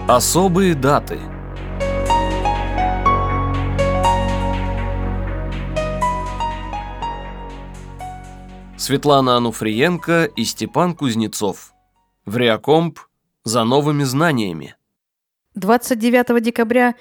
Особые даты. Светлана Ануфриенко и Степан Кузнецов. В Реакомп за новыми знаниями. 29 декабря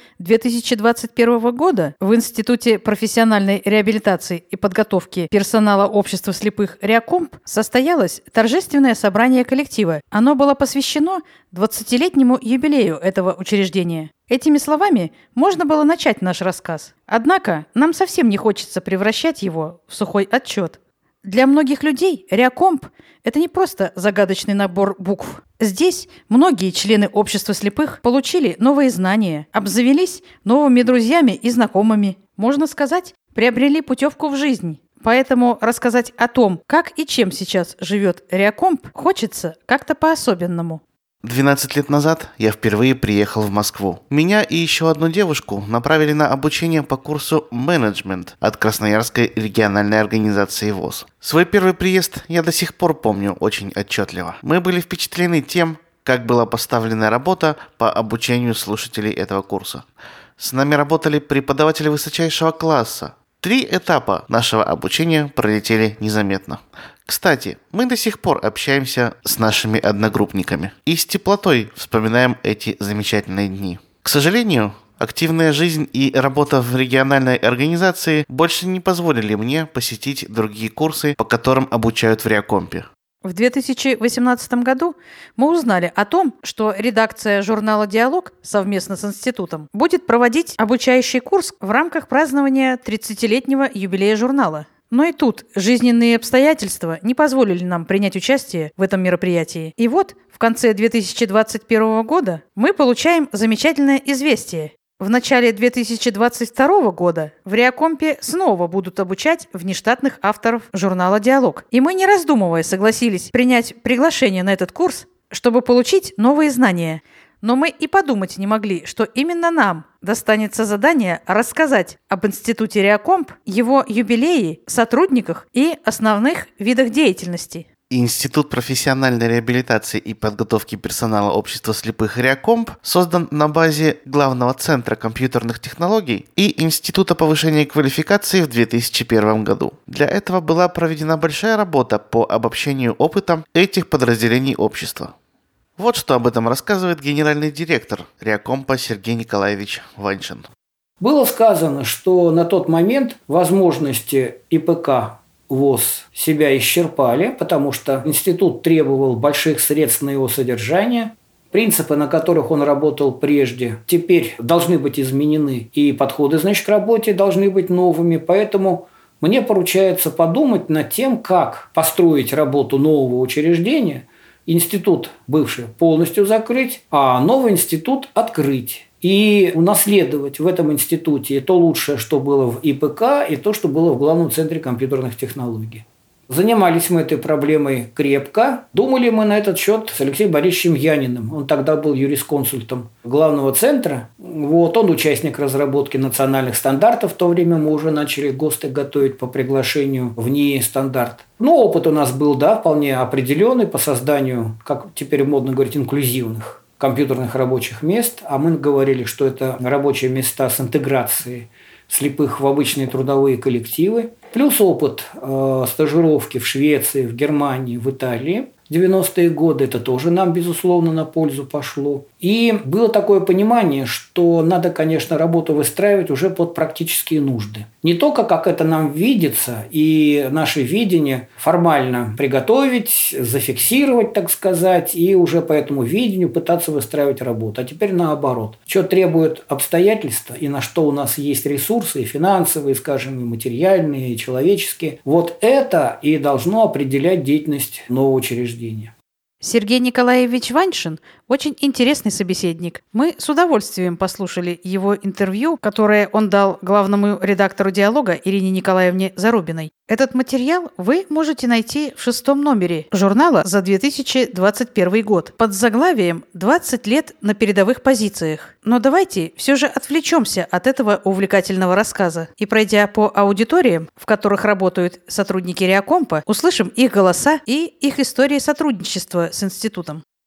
2021 года в Институте профессиональной реабилитации и подготовки персонала общества слепых Реакомп состоялось торжественное собрание коллектива. Оно было посвящено 20-летнему юбилею этого учреждения. Этими словами можно было начать наш рассказ. Однако нам совсем не хочется превращать его в сухой отчет. Для многих людей Реакомп – это не просто загадочный набор букв. Здесь многие члены общества слепых получили новые знания, обзавелись новыми друзьями и знакомыми. Можно сказать, приобрели путевку в жизнь. Поэтому рассказать о том, как и чем сейчас живет Реакомп, хочется как-то по-особенному. 12 лет назад я впервые приехал в Москву. Меня и еще одну девушку направили на обучение по курсу «Менеджмент» от Красноярской региональной организации ВОС. Свой первый приезд я до сих пор помню очень отчетливо. Мы были впечатлены тем, как была поставлена работа по обучению слушателей этого курса. С нами работали преподаватели высочайшего класса. 3 этапа нашего обучения пролетели незаметно. Кстати, мы до сих пор общаемся с нашими одногруппниками и с теплотой вспоминаем эти замечательные дни. К сожалению, активная жизнь и работа в региональной организации больше не позволили мне посетить другие курсы, по которым обучают в Реакомпе. В 2018 году мы узнали о том, что редакция журнала «Диалог» совместно с институтом будет проводить обучающий курс в рамках празднования 30-летнего юбилея журнала. Но и тут жизненные обстоятельства не позволили нам принять участие в этом мероприятии. И вот в конце 2021 года мы получаем замечательное известие. В начале 2022 года в Реакомпе снова будут обучать внештатных авторов журнала «Диалог». И мы, не раздумывая, согласились принять приглашение на этот курс, чтобы получить новые знания. Но мы и подумать не могли, что именно нам достанется задание рассказать об Институте Реакомп, его юбилее, сотрудниках и основных видах деятельности. Институт профессиональной реабилитации и подготовки персонала общества слепых Реакомп создан на базе Главного центра компьютерных технологий и Института повышения квалификации в 2001 году. Для этого была проведена большая работа по обобщению опыта этих подразделений общества. Вот что об этом рассказывает генеральный директор Реакомпа Сергей Николаевич Ваньшин. Было сказано, что на тот момент возможности ИПК ВОС себя исчерпали, потому что институт требовал больших средств на его содержание. Принципы, на которых он работал прежде, теперь должны быть изменены, и подходы, к работе должны быть новыми. Поэтому мне поручается подумать над тем, как построить работу нового учреждения, институт бывший полностью закрыть, а новый институт открыть. И унаследовать в этом институте и то лучшее, что было в ИПК, и то, что было в Главном центре компьютерных технологий. Занимались мы этой проблемой крепко. Думали мы на этот счет с Алексеем Борисовичем Яниным. Он тогда был юрисконсультом Главного центра. Он участник разработки национальных стандартов. В то время мы уже начали ГОСТы готовить по приглашению в НИИ стандарт. Опыт у нас был, вполне определенный по созданию, как теперь модно говорить, инклюзивных компьютерных рабочих мест, а мы говорили, что это рабочие места с интеграцией слепых в обычные трудовые коллективы, плюс опыт стажировки в Швеции, в Германии, в Италии. 90-е годы это тоже нам, безусловно, на пользу пошло. И было такое понимание, что надо, конечно, работу выстраивать уже под практические нужды. Не только как это нам видится, и наше видение формально приготовить, зафиксировать, так сказать, и уже по этому видению пытаться выстраивать работу. А теперь наоборот. Что требует обстоятельства, и на что у нас есть ресурсы, и финансовые, скажем, и материальные, и человеческие. Вот это и должно определять деятельность нового учреждения. Сергей Николаевич Ваньшин очень интересный собеседник. Мы с удовольствием послушали его интервью, которое он дал главному редактору «Диалога» Ирине Николаевне Зарубиной. Этот материал вы можете найти в 6-м номере журнала за 2021 год под заглавием «20 лет на передовых позициях». Но давайте все же отвлечемся от этого увлекательного рассказа и, пройдя по аудиториям, в которых работают сотрудники Реакомпа, услышим их голоса и их истории сотрудничества с институтом.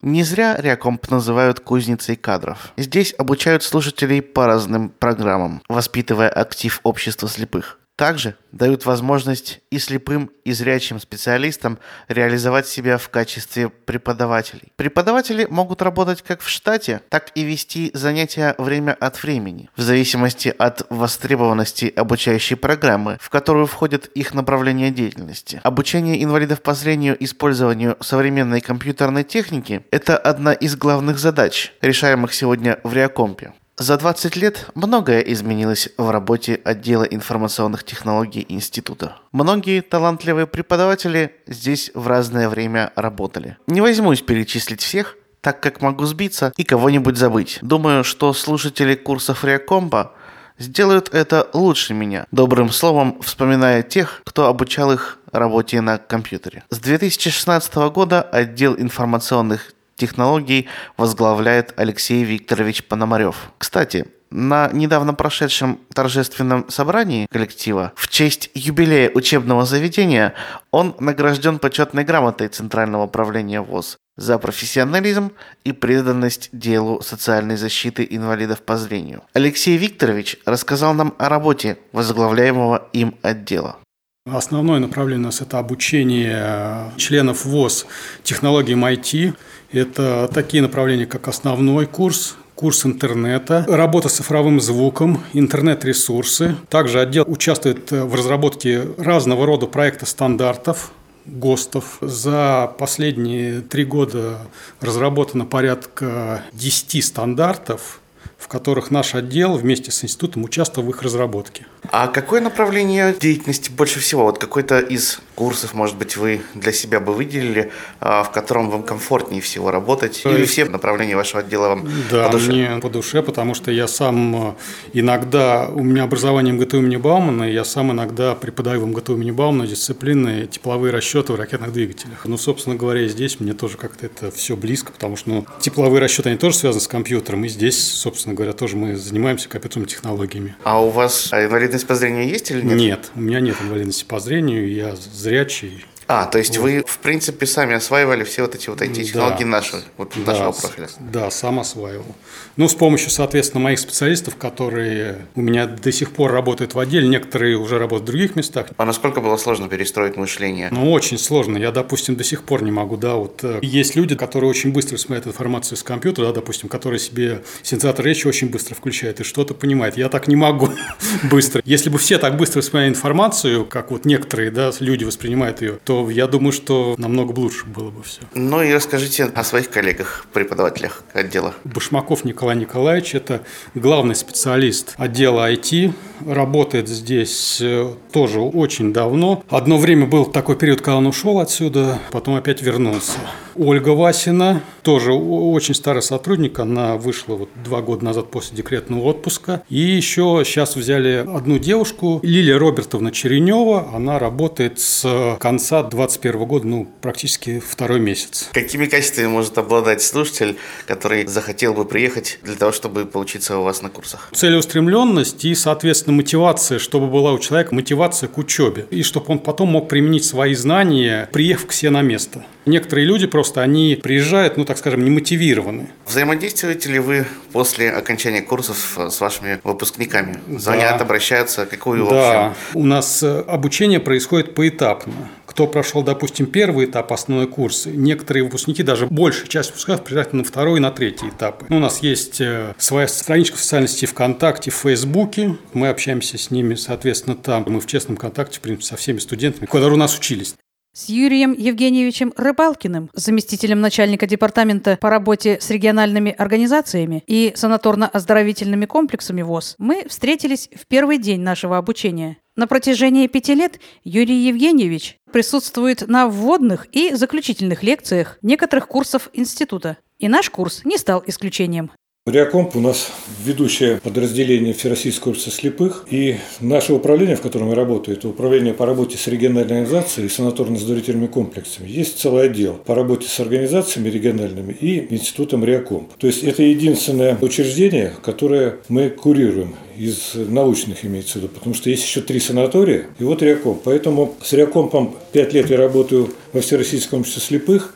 Не зря Реакомп называют кузницей кадров. Здесь обучают слушателей по разным программам, воспитывая актив общества слепых. Также дают возможность и слепым, и зрячим специалистам реализовать себя в качестве преподавателей. Преподаватели могут работать как в штате, так и вести занятия время от времени, в зависимости от востребованности обучающей программы, в которую входит их направление деятельности. Обучение инвалидов по зрению использованию современной компьютерной техники – это одна из главных задач, решаемых сегодня в Реакомпе. За 20 лет многое изменилось в работе отдела информационных технологий института. Многие талантливые преподаватели здесь в разное время работали. Не возьмусь перечислить всех, так как могу сбиться и кого-нибудь забыть. Думаю, что слушатели курсов Реакомпа сделают это лучше меня, добрым словом вспоминая тех, кто обучал их работе на компьютере. С 2016 года отдел информационных технологий возглавляет Алексей Викторович Пономарев. Кстати, на недавно прошедшем торжественном собрании коллектива в честь юбилея учебного заведения он награжден почетной грамотой Центрального управления ВОС за профессионализм и преданность делу социальной защиты инвалидов по зрению. Алексей Викторович рассказал нам о работе возглавляемого им отдела. Основное направление у нас – это обучение членов ВОС технологиям IT. Это такие направления, как основной курс, курс интернета, работа с цифровым звуком, интернет-ресурсы. Также отдел участвует в разработке разного рода проектов стандартов, ГОСТов. За последние 3 года разработано порядка 10 стандартов, в которых наш отдел вместе с институтом участвовал в их разработке. А какое направление деятельности больше всего? Вот какой-то из курсов, может быть, вы для себя бы выделили, в котором вам комфортнее всего работать? Или все направления вашего отдела вам по душе? Да, мне по душе, потому что я сам иногда, у меня образование МГТУ имени Баумана, и я сам иногда преподаю в МГТУ имени Баумана дисциплины тепловые расчеты в ракетных двигателях. Ну, собственно говоря, здесь мне тоже как-то это все близко, потому что тепловые расчеты, они тоже связаны с компьютером, и здесь, собственно говоря, тоже мы занимаемся компьютерными технологиями. А у вас инвалидность по зрению есть или нет? Нет, у меня нет инвалидности по зрению, я зрячий. То есть вы, в принципе, сами осваивали все вот эти вот IT-технологии нашего профиля? Да, сам осваивал. Ну, с помощью, соответственно, моих специалистов, которые у меня до сих пор работают в отделе, некоторые уже работают в других местах. А насколько было сложно перестроить мышление? Ну, очень сложно. Я, допустим, до сих пор не могу, Есть люди, которые очень быстро смотрят информацию с компьютера, допустим, которые себе синтезатор речи очень быстро включают и что-то понимают. Я так не могу быстро. Если бы все так быстро воспринимали информацию, как вот некоторые, люди воспринимают ее, то я думаю, что намного лучше было бы все. Ну и расскажите о своих коллегах, преподавателях отдела. Башмаков Николай Николаевич – это главный специалист отдела IT, работает здесь тоже очень давно. Одно время был такой период, когда он ушел отсюда, потом опять вернулся. Ольга Васина, тоже очень старый сотрудник, она вышла 2 года назад после декретного отпуска. И еще сейчас взяли одну девушку, Лилия Робертовна Черенева, она работает с конца 2021 года, практически 2-й месяц. Какими качествами может обладать слушатель, который захотел бы приехать для того, чтобы поучиться у вас на курсах? Целеустремленность и, соответственно, мотивация, чтобы была у человека мотивация к учебе. И чтобы он потом мог применить свои знания, приехав к себе на место. Некоторые люди они приезжают, немотивированы. Взаимодействуете ли вы после окончания курсов с вашими выпускниками? Звонят, обращаются? Какую Да, у нас обучение происходит поэтапно. Кто прошел, допустим, 1-й этап, основной курс, некоторые выпускники, даже большая часть выпускников приезжают на 2-й и на 3-й этапы. У нас есть своя страничка в социальной сети ВКонтакте, в Фейсбуке. Мы общаемся с ними, соответственно, там. Мы в честном контакте, в принципе, со всеми студентами, которые у нас учились. С Юрием Евгеньевичем Рыбалкиным, заместителем начальника департамента по работе с региональными организациями и санаторно-оздоровительными комплексами ВОС, мы встретились в первый день нашего обучения. На протяжении 5 лет Юрий Евгеньевич присутствует на вводных и заключительных лекциях некоторых курсов института. И наш курс не стал исключением. Реакомп у нас ведущее подразделение Всероссийского общества слепых, и наше управление, в котором я работаю, это управление по работе с региональной организацией и санаторно-оздоровительными комплексами. Есть целый отдел по работе с организациями региональными и институтом Реакомп. То есть это единственное учреждение, которое мы курируем из научных, имеется в виду, потому что есть еще 3 санатория, и вот Реакомп. Поэтому с Реакомпом 5 лет я работаю во Всероссийском обществе слепых.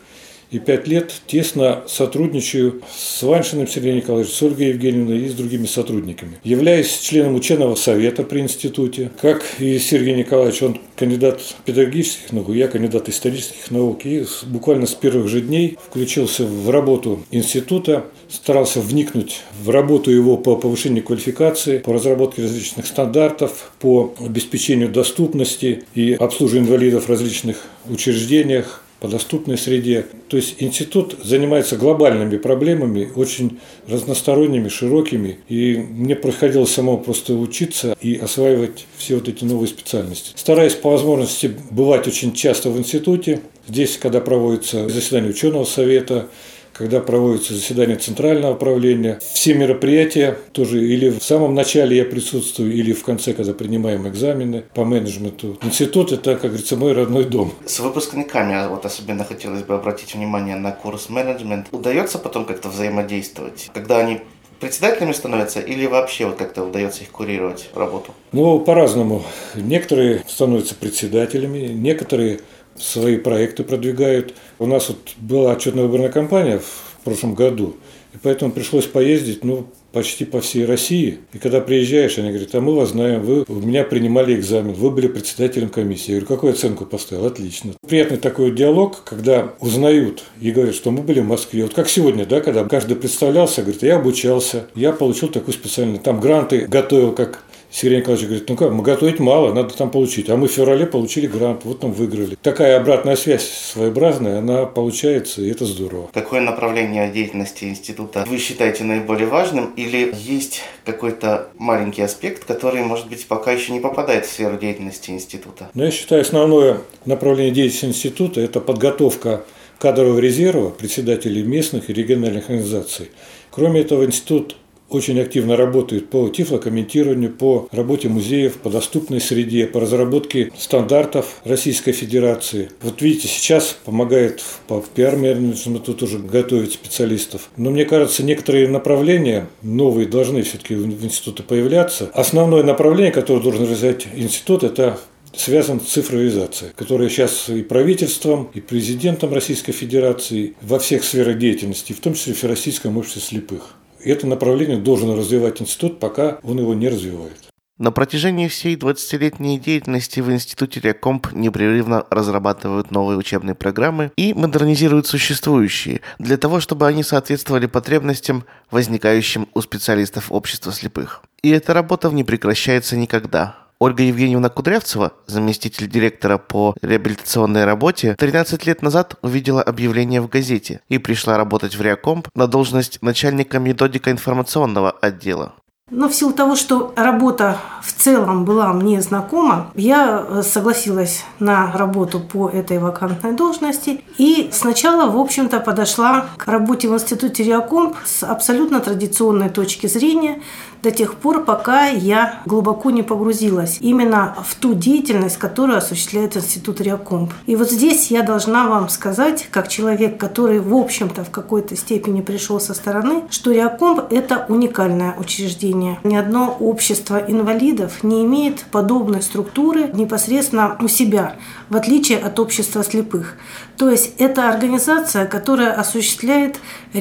и 5 лет тесно сотрудничаю с Ваншиным Сергеем Николаевичем, с Ольгой Евгеньевной и с другими сотрудниками. Являюсь членом ученого совета при институте. Как и Сергей Николаевич, он кандидат педагогических наук, я кандидат исторических наук. И буквально с первых же дней включился в работу института, старался вникнуть в работу его по повышению квалификации, по разработке различных стандартов, по обеспечению доступности и обслуживанию инвалидов в различных учреждениях, по доступной среде. То есть институт занимается глобальными проблемами, очень разносторонними, широкими. И мне приходилось самому просто учиться и осваивать все вот эти новые специальности. Стараюсь по возможности бывать очень часто в институте. Здесь, когда проводятся заседания ученого совета, когда проводятся заседания Центрального управления, все мероприятия тоже или в самом начале я присутствую, или в конце, когда принимаем экзамены по менеджменту. Институт – это, как говорится, мой родной дом. С выпускниками вот особенно хотелось бы обратить внимание на курс менеджмент. Удается потом как-то взаимодействовать, когда они председателями становятся или вообще вот как-то удается их курировать работу? Ну, по-разному. Некоторые становятся председателями, некоторые свои проекты продвигают. У нас вот была отчетно-выборная кампания в прошлом году, и поэтому пришлось поездить, почти по всей России. И когда приезжаешь, они говорят: а мы вас знаем, вы у меня принимали экзамен, вы были председателем комиссии. Я говорю: какую оценку поставил? Отлично. Приятный такой диалог, когда узнают и говорят, что мы были в Москве. Вот как сегодня, да, когда каждый представлялся, говорит: я обучался, я получил такую специальную, там гранты готовил, как Сергей Николаевич говорит: ну как, мы готовить мало, надо там получить. А мы в феврале получили грант, вот там выиграли. Такая обратная связь своеобразная, она получается, и это здорово. Какое направление деятельности института вы считаете наиболее важным? Или есть какой-то маленький аспект, который, может быть, пока еще не попадает в сферу деятельности института? Я считаю, основное направление деятельности института – это подготовка кадрового резерва, председателей местных и региональных организаций. Кроме этого, институт очень активно работает по тифлокомментированию, по работе музеев, по доступной среде, по разработке стандартов Российской Федерации. Вот видите, сейчас помогает по пиар-менеджменту тоже готовить специалистов. Но мне кажется, некоторые направления новые должны все-таки в институте появляться. Основное направление, которое должен развивать институт, это связан с цифровизацией, которая сейчас и правительством, и президентом Российской Федерации во всех сферах деятельности, в том числе в Всероссийском обществе слепых. И это направление должен развивать институт, пока он его не развивает. На протяжении всей 20-летней деятельности в институте Реакомп непрерывно разрабатывают новые учебные программы и модернизируют существующие, для того, чтобы они соответствовали потребностям, возникающим у специалистов общества слепых. И эта работа не прекращается никогда. Ольга Евгеньевна Кудрявцева, заместитель директора по реабилитационной работе, 13 лет назад увидела объявление в газете и пришла работать в Реакомп на должность начальника методико-информационного отдела. Но в силу того, что работа в целом была мне знакома, я согласилась на работу по этой вакантной должности и сначала, в общем-то, подошла к работе в институте Реакомп с абсолютно традиционной точки зрения до тех пор, пока я глубоко не погрузилась именно в ту деятельность, которую осуществляет институт Реакомп. И вот здесь я должна вам сказать, как человек, который, в общем-то, в какой-то степени пришел со стороны, что Реакомп – это уникальное учреждение. Ни одно общество инвалидов не имеет подобной структуры непосредственно у себя, в отличие от общества слепых. То есть это организация, которая осуществляет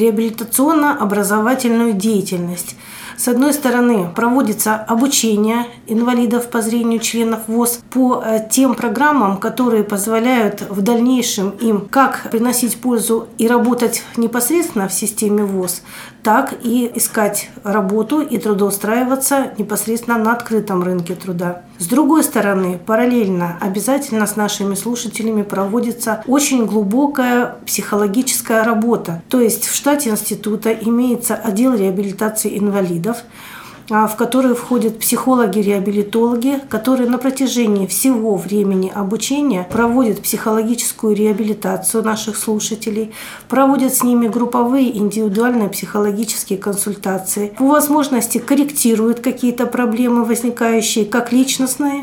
реабилитационно-образовательную деятельность. С одной стороны, проводится обучение инвалидов по зрению, членов ВОС, по тем программам, которые позволяют в дальнейшем им как приносить пользу и работать непосредственно в системе ВОС, так и искать работу и трудоустраиваться непосредственно на открытом рынке труда. С другой стороны, параллельно обязательно с нашими слушателями проводится очень глубокая психологическая работа. То есть в штате института имеется отдел реабилитации инвалидов, в которые входят психологи-реабилитологи, которые на протяжении всего времени обучения проводят психологическую реабилитацию наших слушателей, проводят с ними групповые индивидуальные психологические консультации, по возможности корректируют какие-то проблемы, возникающие как личностные,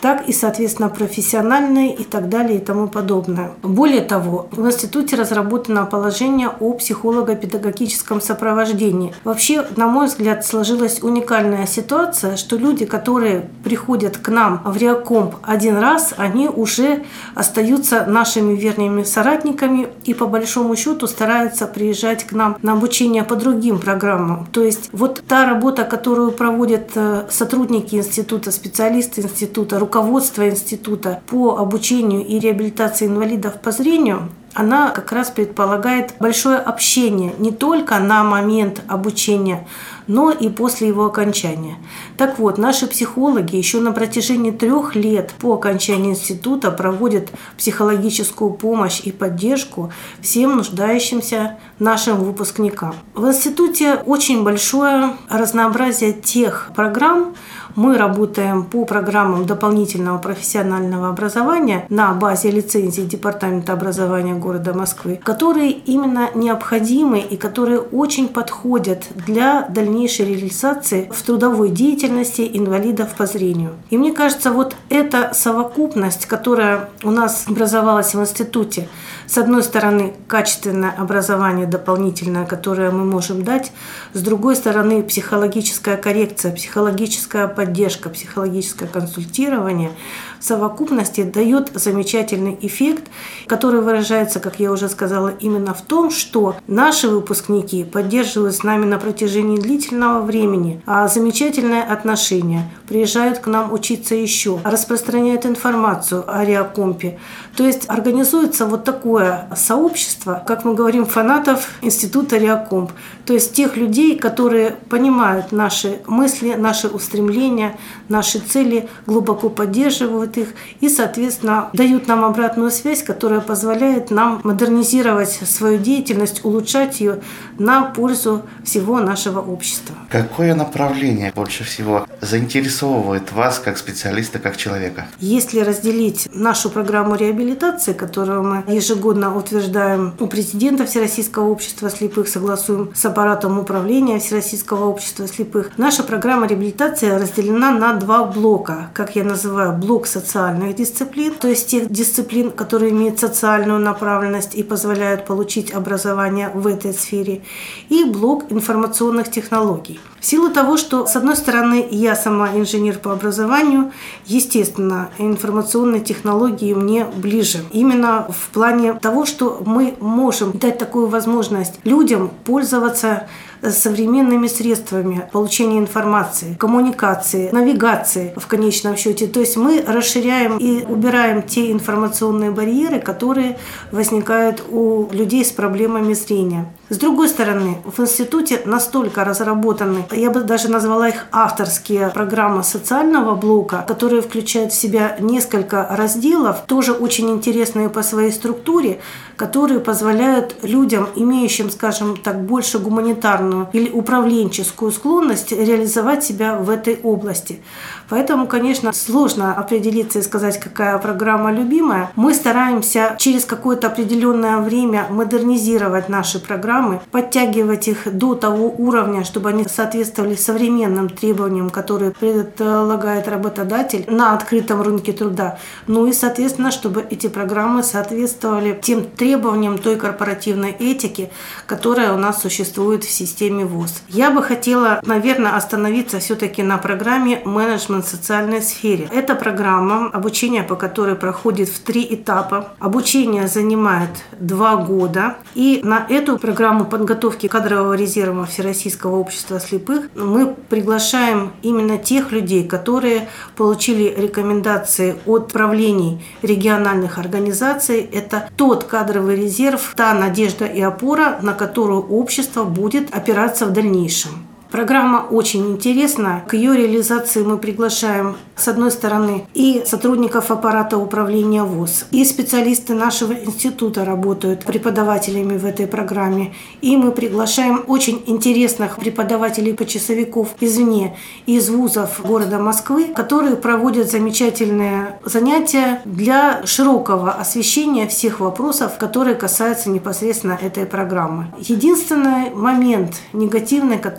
так и, соответственно, профессиональные и так далее и тому подобное. Более того, в институте разработано положение о психолого-педагогическом сопровождении. Вообще, на мой взгляд, сложилась уникальная ситуация, что люди, которые приходят к нам в Реакомп один раз, они уже остаются нашими верными соратниками и по большому счету стараются приезжать к нам на обучение по другим программам. То есть вот та работа, которую проводят сотрудники института, специалисты института, руководство института по обучению и реабилитации инвалидов по зрению, она как раз предполагает большое общение не только на момент обучения, но и после его окончания. Так вот, наши психологи еще на протяжении 3 лет по окончании института проводят психологическую помощь и поддержку всем нуждающимся нашим выпускникам. В институте очень большое разнообразие тех программ. Мы работаем по программам дополнительного профессионального образования на базе лицензии Департамента образования города Москвы, которые именно необходимы и которые очень подходят для дальнейшей реализации в трудовой деятельности инвалидов по зрению. И мне кажется, вот эта совокупность, которая у нас образовалась в институте, с одной стороны, качественное образование дополнительное, которое мы можем дать, с другой стороны, психологическая коррекция, психологическая поддержка, психологическое консультирование в совокупности дает замечательный эффект, который выражается, как я уже сказала, именно в том, что наши выпускники поддерживают с нами на протяжении длительного времени замечательные отношения, приезжают к нам учиться еще, распространяют информацию о Реакомпе. То есть организуется вот такое сообщество, как мы говорим, фанатов института Реакомп. То есть тех людей, которые понимают наши мысли, наши устремления, наши цели, глубоко поддерживают их и, соответственно, дают нам обратную связь, которая позволяет нам модернизировать свою деятельность, улучшать ее на пользу всего нашего общества. Какое направление больше всего заинтересовывает вас как специалиста, как человека? Если разделить нашу программу реабилитации, которую мы ежегодно утверждаем у президента Всероссийского общества слепых, согласуем с аппаратом управления Всероссийского общества слепых, наша программа реабилитации разделена на 2 блока, как я называю, блок социальных дисциплин, то есть тех дисциплин, которые имеют социальную направленность и позволяют получить образование в этой сфере, и блок информационных технологий. В силу того, что, с одной стороны, я сама инженер по образованию, естественно, информационные технологии мне ближе. Именно в плане того, что мы можем дать такую возможность людям пользоваться современными средствами получения информации, коммуникации, навигации в конечном счете. То есть мы расширяем и убираем те информационные барьеры, которые возникают у людей с проблемами зрения. С другой стороны, в институте настолько разработаны, я бы даже назвала их авторские программы социального блока, которые включают в себя несколько разделов, тоже очень интересные по своей структуре, которые позволяют людям, имеющим, скажем так, больше гуманитарную или управленческую склонность, реализовать себя в этой области. Поэтому, конечно, сложно определиться и сказать, какая программа любимая. Мы стараемся через какое-то определенное время модернизировать наши программы, подтягивать их до того уровня, чтобы они соответствовали современным требованиям, которые предлагает работодатель на открытом рынке труда. Ну и, соответственно, чтобы эти программы соответствовали тем требованиям той корпоративной этики, которая у нас существует в системе ВОС. Я бы хотела, наверное, остановиться все-таки на программе «Менеджмент в социальной сфере». Это программа, обучение по которой проходит в 3 этапа. Обучение занимает 2 года. И на эту программу подготовки кадрового резерва Всероссийского общества слепых мы приглашаем именно тех людей, которые получили рекомендации от правлений региональных организаций. Это тот кадровый резерв, та надежда и опора, на которую общество будет опираться в дальнейшем. Программа очень интересна. К ее реализации мы приглашаем, с одной стороны, и сотрудников аппарата управления ВОС, и специалисты нашего института работают преподавателями в этой программе. И мы приглашаем очень интересных преподавателей-почасовиков извне, из вузов города Москвы, которые проводят замечательные занятия для широкого освещения всех вопросов, которые касаются непосредственно этой программы. Единственный момент негативный, который я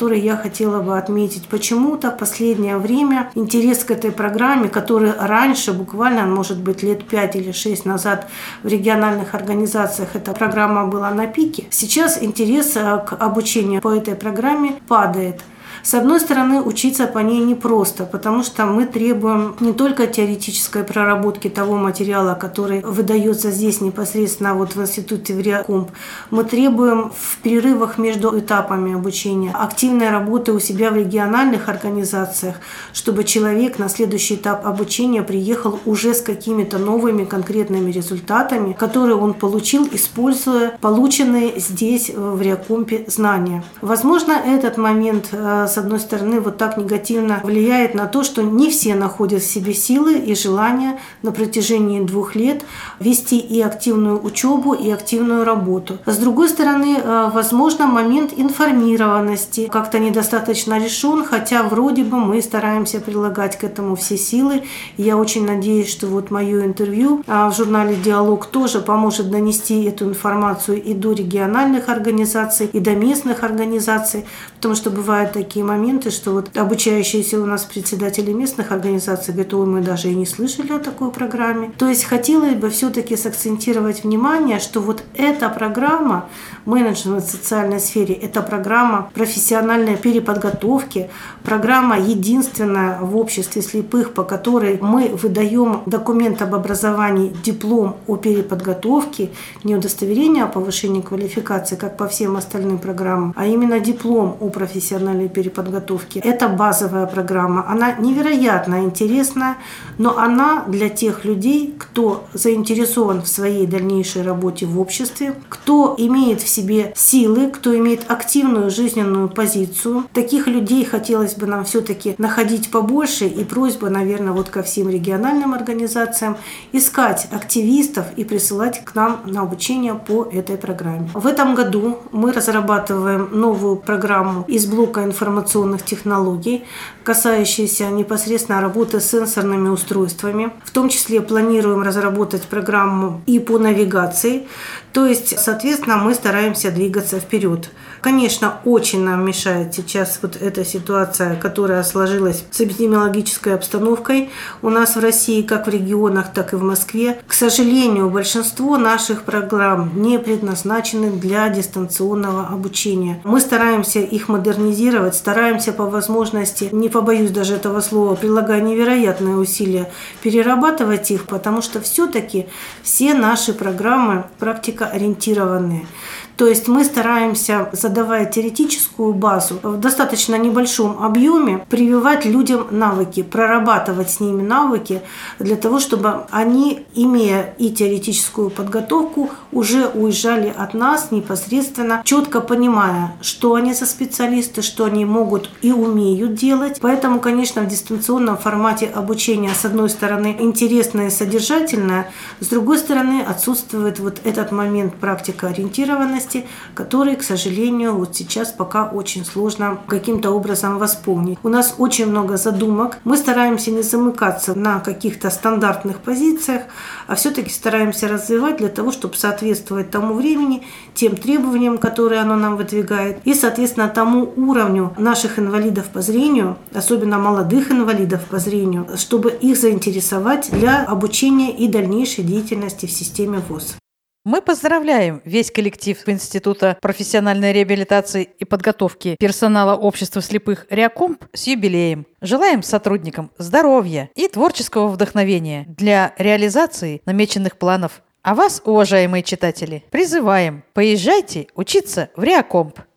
хотела бы отметить, почему-то в последнее время интерес к этой программе, который раньше, буквально, может быть, лет 5 или 6 назад в региональных организациях эта программа была на пике, сейчас интерес к обучению по этой программе падает. С одной стороны, учиться по ней непросто, потому что мы требуем не только теоретической проработки того материала, который выдается здесь непосредственно в институте в Реакомп, мы требуем в перерывах между этапами обучения активной работы у себя в региональных организациях, чтобы человек на следующий этап обучения приехал уже с какими-то новыми конкретными результатами, которые он получил, используя полученные здесь в Реакомпе знания. Возможно, этот момент с одной стороны, так негативно влияет на то, что не все находят в себе силы и желание на протяжении 2 лет вести и активную учебу, и активную работу. С другой стороны, возможно, момент информированности как-то недостаточно решен, хотя вроде бы мы стараемся прилагать к этому все силы. Я очень надеюсь, что мое интервью в журнале «Диалог» тоже поможет донести эту информацию и до региональных организаций, и до местных организаций, потому что бывают такие моменты, что обучающиеся у нас председатели местных организаций говорят: ой, мы даже и не слышали о такой программе. То есть хотелось бы все-таки сакцентировать внимание, что эта программа менеджмент в социальной сфере, это программа профессиональной переподготовки, программа единственная в обществе слепых, по которой мы выдаем документ об образовании, диплом о переподготовке, не удостоверение о повышении квалификации, как по всем остальным программам, а именно диплом о профессиональной переподготовке. Это базовая программа. Она невероятно интересная, но она для тех людей, кто заинтересован в своей дальнейшей работе в обществе, кто имеет в себе силы, кто имеет активную жизненную позицию. Таких людей хотелось бы нам все-таки находить побольше, и просьба, наверное, ко всем региональным организациям искать активистов и присылать к нам на обучение по этой программе. В этом году мы разрабатываем новую программу из блока информационных технологий, касающиеся непосредственно работы с сенсорными устройствами. В том числе планируем разработать программу и по навигации. То есть, соответственно, мы стараемся двигаться вперед. Конечно, очень нам мешает сейчас эта ситуация, которая сложилась с эпидемиологической обстановкой у нас в России, как в регионах, так и в Москве. К сожалению, большинство наших программ не предназначены для дистанционного обучения. Мы стараемся их модернизировать, стараемся по возможности, не побоюсь даже этого слова, прилагая невероятные усилия, перерабатывать их, потому что все-таки все наши программы практикоориентированные. То есть мы стараемся, задавая теоретическую базу в достаточно небольшом объеме, прививать людям навыки, прорабатывать с ними навыки для того, чтобы они, имея и теоретическую подготовку, уже уезжали от нас непосредственно, четко понимая, что они за специалисты, что они могут и умеют делать. Поэтому, конечно, в дистанционном формате обучения, с одной стороны, интересное и содержательное, с другой стороны, отсутствует этот момент практикоориентированности, который, к сожалению, сейчас пока очень сложно каким-то образом восполнить. У нас очень много задумок. Мы стараемся не замыкаться на каких-то стандартных позициях, а все-таки стараемся развивать для того, чтобы соответствовать тому времени, тем требованиям, которые оно нам выдвигает, и, соответственно, тому уровню наших инвалидов по зрению, особенно молодых инвалидов по зрению, чтобы их заинтересовать для обучения и дальнейшей деятельности в системе ВОС. Мы поздравляем весь коллектив Института профессиональной реабилитации и подготовки персонала общества слепых «Реакомп» с юбилеем. Желаем сотрудникам здоровья и творческого вдохновения для реализации намеченных планов. А вас, уважаемые читатели, призываем: поезжайте учиться в «Реакомп».